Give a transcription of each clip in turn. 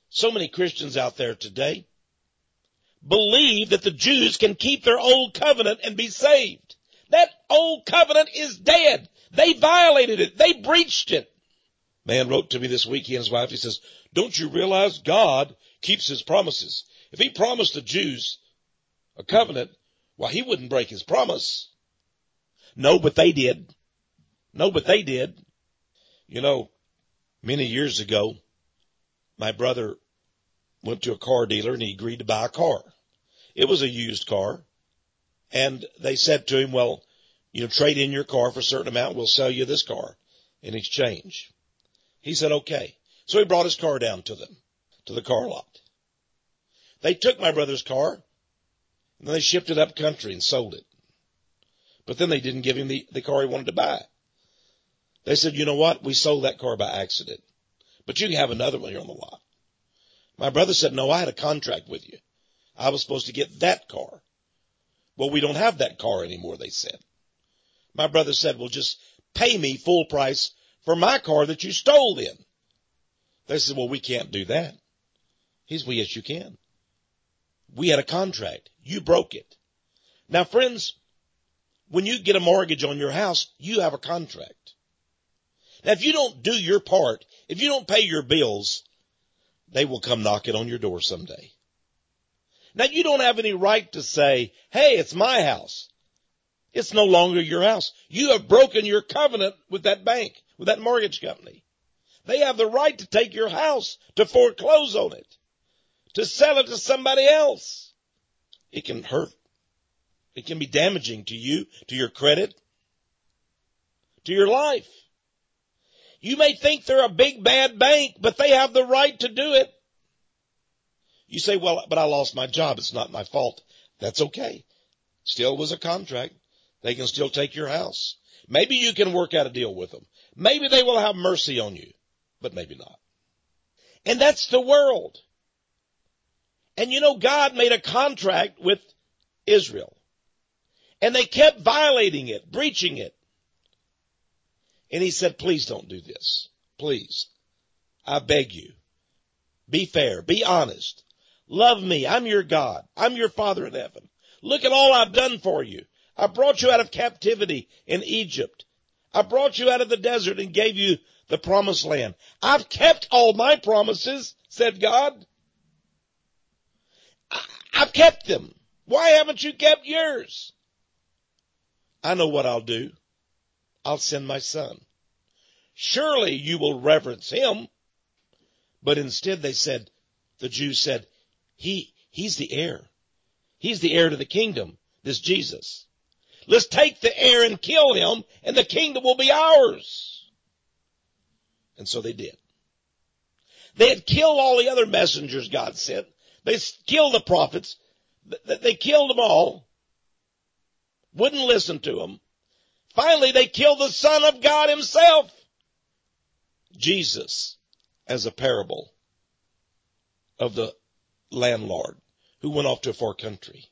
So many Christians out there today believe that the Jews can keep their old covenant and be saved. That old covenant is dead. They violated it. They breached it. Man wrote to me this week, he and his wife, he says, don't you realize God keeps his promises? If he promised the Jews a covenant, well, he wouldn't break his promise. No, but they did. No, but they did. You know, many years ago, my brother went to a car dealer and he agreed to buy a car. It was a used car. And they said to him, well, you know, trade in your car for a certain amount. We'll sell you this car in exchange. He said, okay. So he brought his car down to them, to the car lot. They took my brother's car and then they shipped it up country and sold it. But then they didn't give him the car he wanted to buy. They said, you know what? We sold that car by accident, but you can have another one here on the lot. My brother said, no, I had a contract with you. I was supposed to get that car. Well, we don't have that car anymore, they said. My brother said, well, just pay me full price for my car that you stole then. They said, well, we can't do that. He said, well, yes, you can. We had a contract. You broke it. Now, friends, when you get a mortgage on your house, you have a contract. Now, if you don't do your part, if you don't pay your bills, they will come knocking on your door someday. Now, you don't have any right to say, hey, it's my house. It's no longer your house. You have broken your covenant with that bank, with that mortgage company. They have the right to take your house, to foreclose on it, to sell it to somebody else. It can hurt. It can be damaging to you, to your credit, to your life. You may think they're a big bad bank, but they have the right to do it. You say, well, but I lost my job. It's not my fault. That's okay. Still was a contract. They can still take your house. Maybe you can work out a deal with them. Maybe they will have mercy on you, but maybe not. And that's the world. And you know, God made a contract with Israel. And they kept violating it, breaching it. And he said, please don't do this. Please. I beg you. Be fair. Be honest. Love me. I'm your God. I'm your Father in heaven. Look at all I've done for you. I brought you out of captivity in Egypt. I brought you out of the desert and gave you the promised land. I've kept all my promises, said God. I've kept them. Why haven't you kept yours? I know what I'll do. I'll send my son. Surely you will reverence him. But instead they said, the Jews said, he's the heir. He's the heir to the kingdom, this Jesus. Let's take the heir and kill him, and the kingdom will be ours. And so they did. They had killed all the other messengers God sent. They killed the prophets. They killed them all. Wouldn't listen to them. Finally, they killed the Son of God himself. Jesus, as a parable of the landlord who went off to a far country.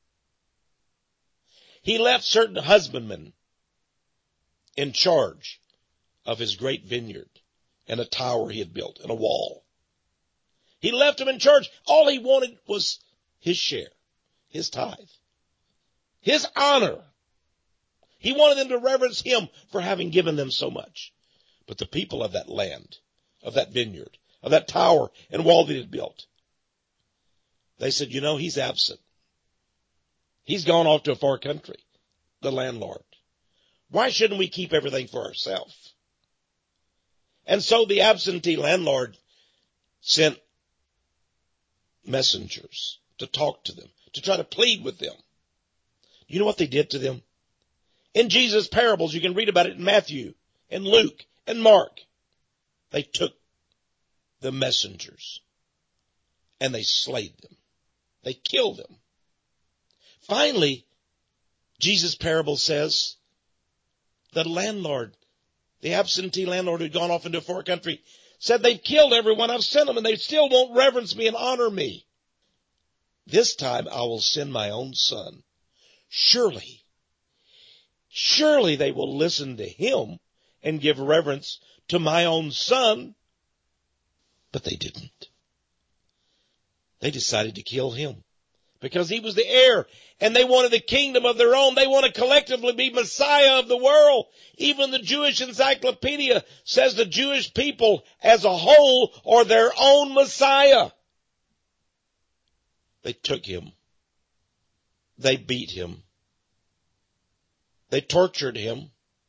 He left certain husbandmen in charge of his great vineyard and a tower he had built and a wall. He left them in charge. All he wanted was his share, his tithe, his honor. He wanted them to reverence him for having given them so much. But the people of that land, of that vineyard, of that tower and wall that he had built, they said, you know, he's absent. He's gone off to a far country, the landlord. Why shouldn't we keep everything for ourselves? And so the absentee landlord sent messengers to talk to them, to try to plead with them. You know what they did to them? In Jesus' parables, you can read about it in Matthew and Luke and Mark. They took the messengers and they slayed them. They killed them. Finally, Jesus' parable says the landlord, the absentee landlord who'd gone off into a far country, said, they've killed everyone I've sent them and they still won't reverence me and honor me. This time I will send my own son. Surely they will listen to him and give reverence to my own son. But they didn't. They decided to kill him because he was the heir, and they wanted the kingdom of their own. They want to collectively be Messiah of the world. Even the Jewish Encyclopedia says the Jewish people as a whole are their own Messiah. They took him. They beat him. They tortured him.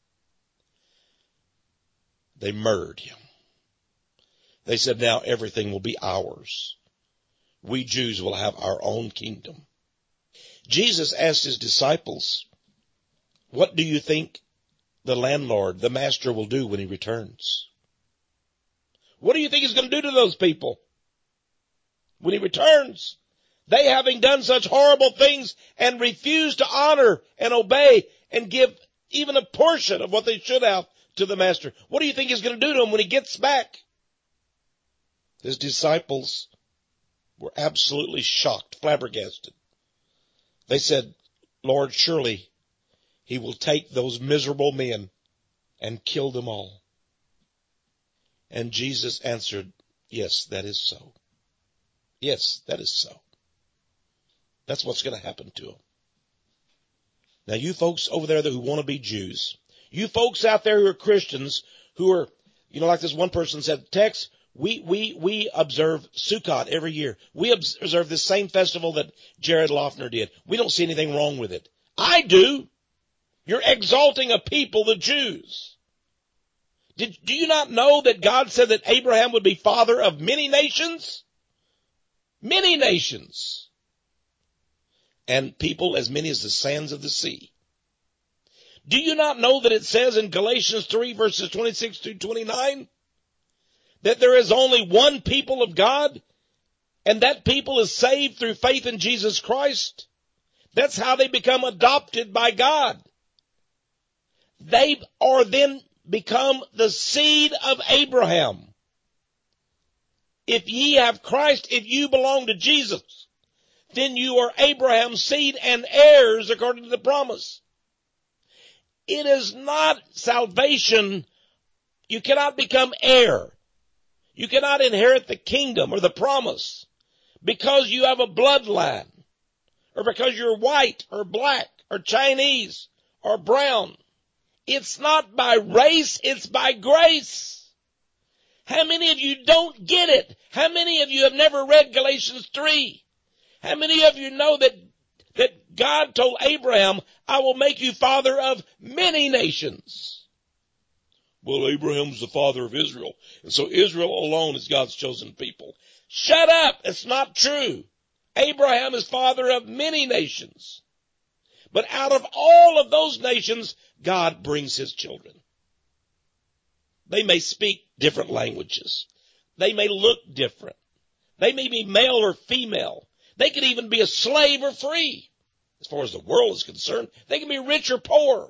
They murdered him. They said, now everything will be ours. We Jews will have our own kingdom. Jesus asked his disciples, what do you think the landlord, the master, will do when he returns? What do you think he's going to do to those people when he returns? They, having done such horrible things and refused to honor and obey and give even a portion of what they should have to the master, what do you think he's going to do to them when he gets back? His disciples were absolutely shocked, flabbergasted. They said, Lord, surely he will take those miserable men and kill them all. And Jesus answered, yes, that is so. Yes, that is so. That's what's going to happen to them. Now, you folks over there who want to be Jews, you folks out there who are Christians, who are, like this one person said, Tex, we observe Sukkot every year. We observe this same festival that Jared Loughner did. We don't see anything wrong with it. I do. You're exalting a people, the Jews. Do you not know that God said that Abraham would be father of many nations? Many nations. And people as many as the sands of the sea. Do you not know that it says in Galatians 3 verses 26 through 29 that there is only one people of God, and that people is saved through faith in Jesus Christ? That's how they become adopted by God. They are then become the seed of Abraham. If ye have Christ, if you belong to Jesus, then you are Abraham's seed and heirs according to the promise. It is not salvation. You cannot become heir. You cannot inherit the kingdom or the promise because you have a bloodline or because you're white or black or Chinese or brown. It's not by race, it's by grace. How many of you don't get it? How many of you have never read Galatians 3? How many of you know that God told Abraham, I will make you father of many nations? Well, Abraham's the father of Israel, and so Israel alone is God's chosen people. Shut up! It's not true. Abraham is father of many nations. But out of all of those nations, God brings his children. They may speak different languages. They may look different. They may be male or female. They could even be a slave or free. As far as the world is concerned, they can be rich or poor.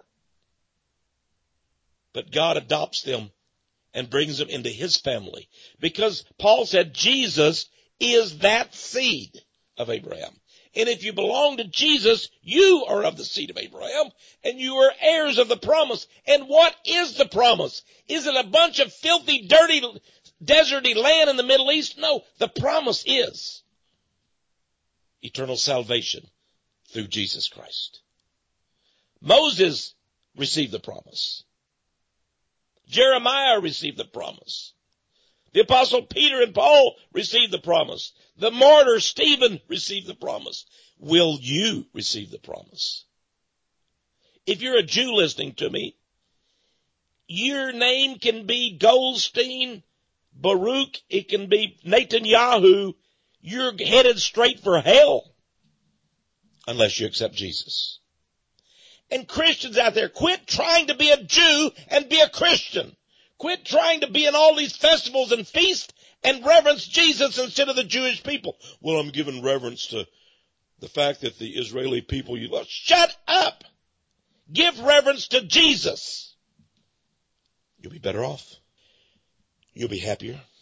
But God adopts them and brings them into his family. Because Paul said Jesus is that seed of Abraham. And if you belong to Jesus, you are of the seed of Abraham, and you are heirs of the promise. And what is the promise? Is it a bunch of filthy, dirty, deserty land in the Middle East? No, the promise is eternal salvation through Jesus Christ. Moses received the promise. Jeremiah received the promise. The apostle Peter and Paul received the promise. The martyr Stephen received the promise. Will you receive the promise? If you're a Jew listening to me, your name can be Goldstein, Baruch, it can be Netanyahu. You're headed straight for hell unless you accept Jesus. And Christians out there, quit trying to be a Jew and be a Christian. Quit trying to be in all these festivals and feasts and reverence Jesus instead of the Jewish people. Well, I'm giving reverence to the fact that the Israeli people you love. Shut up! Give reverence to Jesus. You'll be better off. You'll be happier.